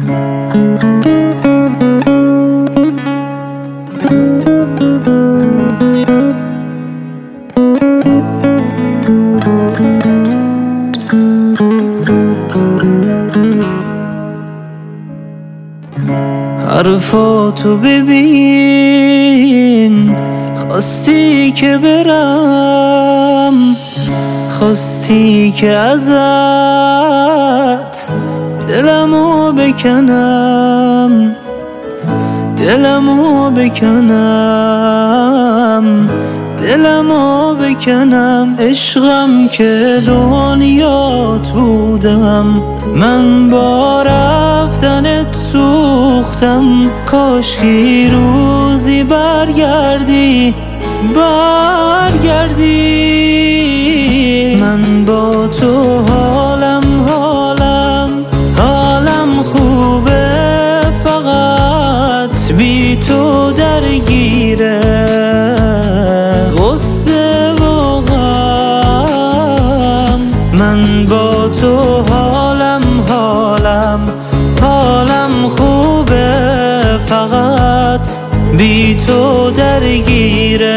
حرفاتو ببین، خواستی که برم، خواستی که ازت دلمو بکنم، دلمو بکنم، دلمو بکنم. عشقم که دنیات بودم، من با رفتنت سوختم. کاشکی روزی برگردی، برگردی. من با تو حالم خوبه، فقط بی تو درگیره غصه و غم. من با تو حالم خوبه، فقط بی تو درگیره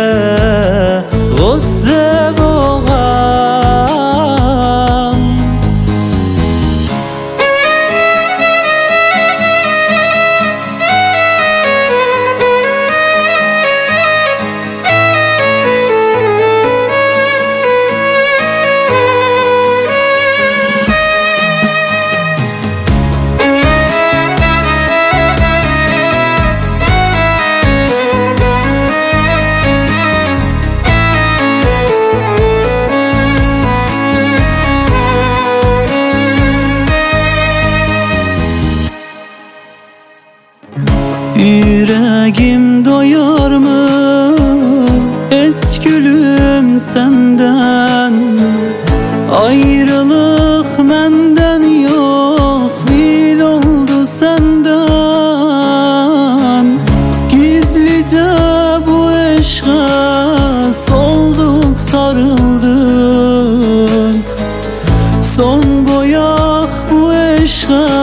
غصه و غم. Yüreğim doyar mı hiç gülüm senden? Ayrılık menden yok, bil oldu senden. Gizlice bu aşka solduk, sarıldık. Son koyak bu aşka,